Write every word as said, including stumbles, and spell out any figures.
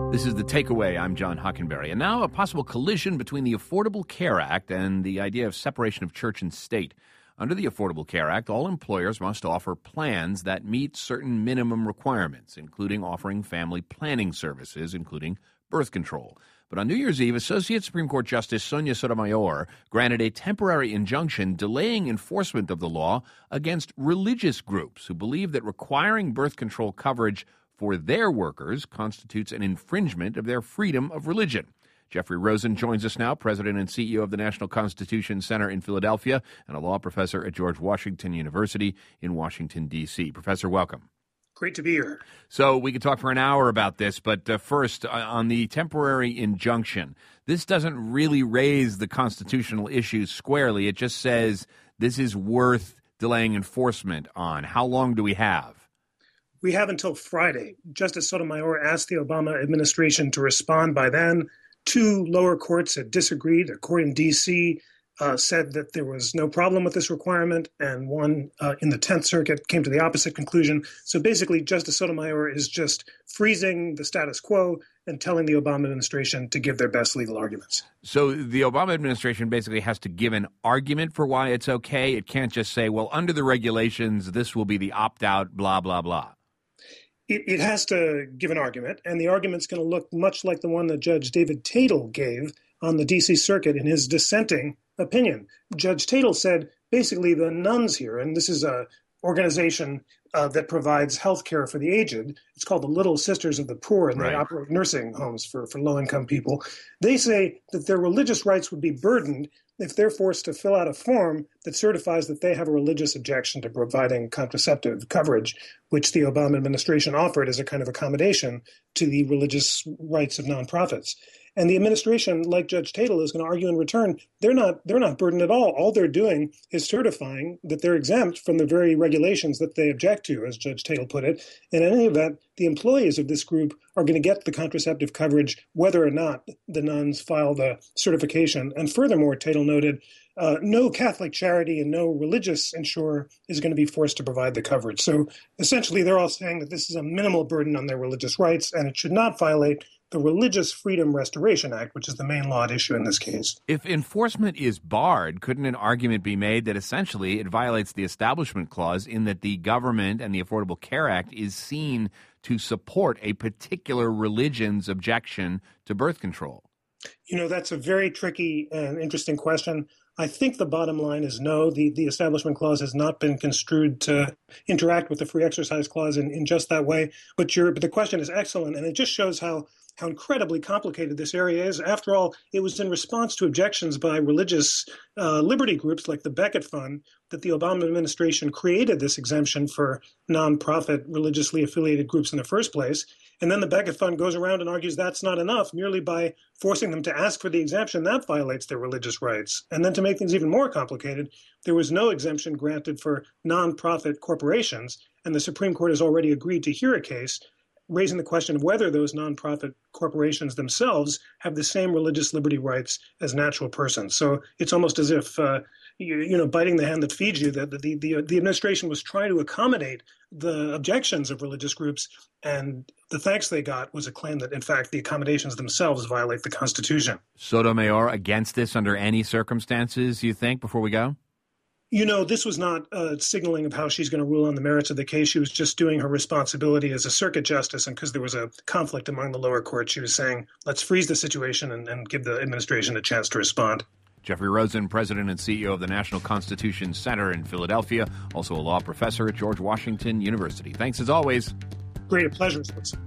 This is The Takeaway. I'm John Hockenberry. And now a possible collision between the Affordable Care Act and the idea of separation of church and state. Under the Affordable Care Act, all employers must offer plans that meet certain minimum requirements, including offering family planning services, including birth control. But on New Year's Eve, Associate Supreme Court Justice Sonia Sotomayor granted a temporary injunction delaying enforcement of the law against religious groups who believe that requiring birth control coverage for their workers constitutes an infringement of their freedom of religion. Jeffrey Rosen joins us now, president and C E O of the National Constitution Center in Philadelphia and a law professor at George Washington University in Washington, D C Professor, welcome. Great to be here. So we could talk for an hour about this, but uh, first, uh, on the temporary injunction, this doesn't really raise the constitutional issues squarely. It just says this is worth delaying enforcement on. How long do we have? We have until Friday. Justice Sotomayor asked the Obama administration to respond by then. Two lower courts had disagreed. A court in D C uh, said that there was no problem with this requirement, and one uh, in the Tenth Circuit came to the opposite conclusion. So basically, Justice Sotomayor is just freezing the status quo and telling the Obama administration to give their best legal arguments. So the Obama administration basically has to give an argument for why it's okay. It can't just say, well, under the regulations, this will be the opt-out, blah, blah, blah. It, it has to give an argument, and the argument's going to look much like the one that Judge David Tatel gave on the D C Circuit in his dissenting opinion. Judge Tatel said basically the nuns here, and this is a organization uh, that provides health care for the aged. It's called the Little Sisters of the Poor, and right. They operate nursing homes for, for low-income people. They say that their religious rights would be burdened if they're forced to fill out a form that certifies that they have a religious objection to providing contraceptive coverage, which the Obama administration offered as a kind of accommodation to the religious rights of nonprofits. And the administration, like Judge Tatel, is going to argue in return, they're not they're not burdened at all. All they're doing is certifying that they're exempt from the very regulations that they object to, as Judge Tatel put it. And in any event, the employees of this group are going to get the contraceptive coverage whether or not the nuns file the certification. And furthermore, Tatel noted, uh, no Catholic charity and no religious insurer is going to be forced to provide the coverage. So essentially, they're all saying that this is a minimal burden on their religious rights, and it should not violate the Religious Freedom Restoration Act, which is the main law at issue in this case. If enforcement is barred, couldn't an argument be made that essentially it violates the Establishment Clause in that the government and the Affordable Care Act is seen to support a particular religion's objection to birth control? You know, that's a very tricky and interesting question. I think the bottom line is no. The, the Establishment Clause has not been construed to interact with the Free Exercise Clause in, in just that way. But, you're, but the question is excellent, and it just shows how how incredibly complicated this area is. After all, it was in response to objections by religious uh, liberty groups like the Becket Fund that the Obama administration created this exemption for nonprofit religiously affiliated groups in the first place. And then the Becket Fund goes around and argues that's not enough. Merely by forcing them to ask for the exemption, that violates their religious rights. And then to make things even more complicated, there was no exemption granted for nonprofit corporations. And the Supreme Court has already agreed to hear a case raising the question of whether those nonprofit corporations themselves have the same religious liberty rights as natural persons. So it's almost as if, uh, you, you know, biting the hand that feeds you, that the, the, the administration was trying to accommodate the objections of religious groups, and the thanks they got was a claim that, in fact, the accommodations themselves violate the Constitution. Sotomayor against this under any circumstances, you think, before we go? You know, this was not uh, signaling of how she's going to rule on the merits of the case. She was just doing her responsibility as a circuit justice. And because there was a conflict among the lower courts, she was saying, let's freeze the situation and, and give the administration a chance to respond. Jeffrey Rosen, president and C E O of the National Constitution Center in Philadelphia, also a law professor at George Washington University. Thanks as always. Great, a pleasure.